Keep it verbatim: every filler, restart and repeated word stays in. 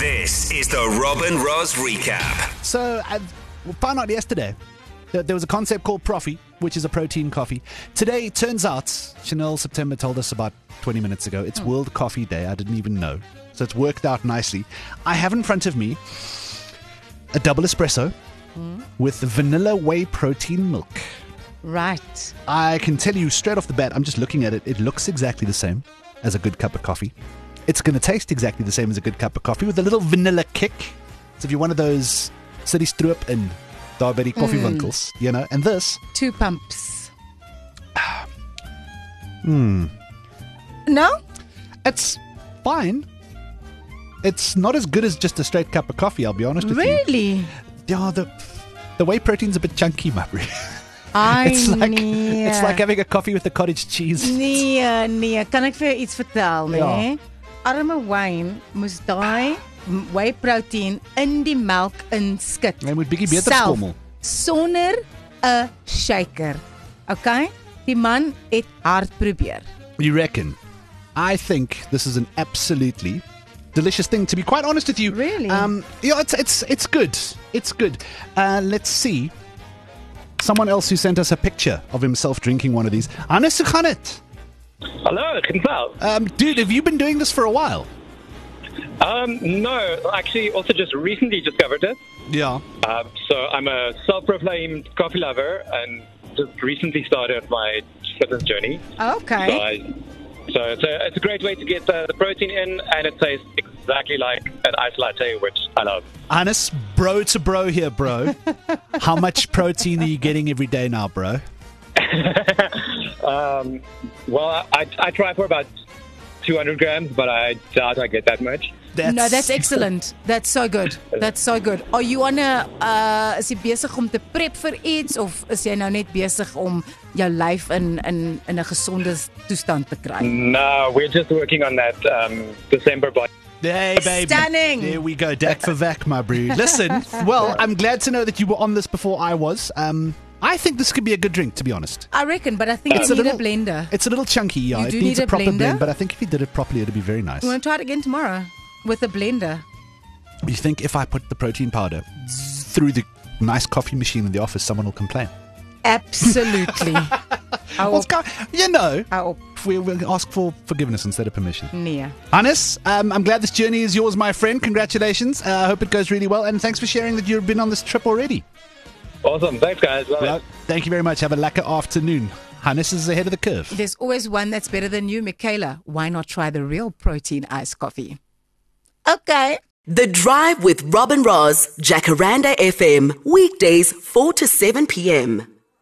This is the Robin Ross Recap. So, I found out yesterday that there was a concept called Profi, which is a protein coffee. Today, it turns out, Chanel September told us about twenty minutes ago, it's World Coffee Day. I didn't even know. So it's worked out nicely. I have in front of me a double espresso mm. with vanilla whey protein milk. Right. I can tell you straight off the bat, I'm just looking at it, it looks exactly the same as a good cup of coffee. It's going to taste exactly the same as a good cup of coffee with a little vanilla kick. So if you're one of those city stroop and diabetic coffee mm. winkles, you know, and this... Two pumps. Hmm. No? It's fine. It's not as good as just a straight cup of coffee, I'll be honest with really? you. Really? Yeah, the, the whey protein's a bit chunky, Mabry. Ai, it's like nee. It's like having a coffee with the cottage cheese. Nee, nee. Kan ek vir jou iets vertel, nee? Ja. Arme wyn moes daai whey protein in die melk inskit. Jy moet bietjie beter skommel. Sonder 'n shaker. Okay? Die man het hard probeer. You reckon? I think this is an absolutely delicious thing, to be quite honest with you. Really? Um, yeah, it's it's it's good. It's good. Uh, let's see. Someone else who sent us a picture of himself drinking one of these. Hannes Khanet. Hello, Ginval. Um, dude, have you been doing this for a while? Um, no, actually, also just recently discovered it. Yeah. Um, so I'm a self-proclaimed coffee lover and just recently started my fitness journey. Okay. So, I, so it's, a, it's a great way to get the, the protein in, and it tastes exactly like an iced latte, which I love. Hannes, bro to bro here, bro. How much protein are you getting every day now, bro? um, well, I, I try for about two hundred grams, but I doubt I get that much. That's no, that's excellent. That's so good. That's so good. Are you on 'n uh is jy besig om te prep vir iets of is jy nou net besig om jou lyf in in in 'n gesonde toestand te kry? No, we're just working on that um December body. Hey, baby. Stunning. There we go. Dak for Vac, my bro. Listen, well, I'm glad to know that you were on this before I was. Um, I think this could be a good drink, to be honest. I reckon, but I think It's you a need little- a blender. It's a little chunky, yeah. You It do needs need a a proper blender? blend, but I think if you did it properly, it'd be very nice. You want to try it again tomorrow with a blender? You think if I put the protein powder through the nice coffee machine in the office, someone will complain? Absolutely. I Well, it's will, got- you know, I will, we will ask for forgiveness instead of permission. nee. Hannes, um, I'm glad this journey is yours, my friend. Congratulations. Uh, I hope it goes really well. And thanks for sharing that you've been on this trip already. Awesome. Thanks, guys. Love Well, it. thank you very much. Have a lekker afternoon. Hannes is ahead of the curve. There's always one that's better than you, Michaela. Why not try the real protein iced coffee? Okay. The Drive with Robin Ross, Jacaranda F M, weekdays four to seven p.m.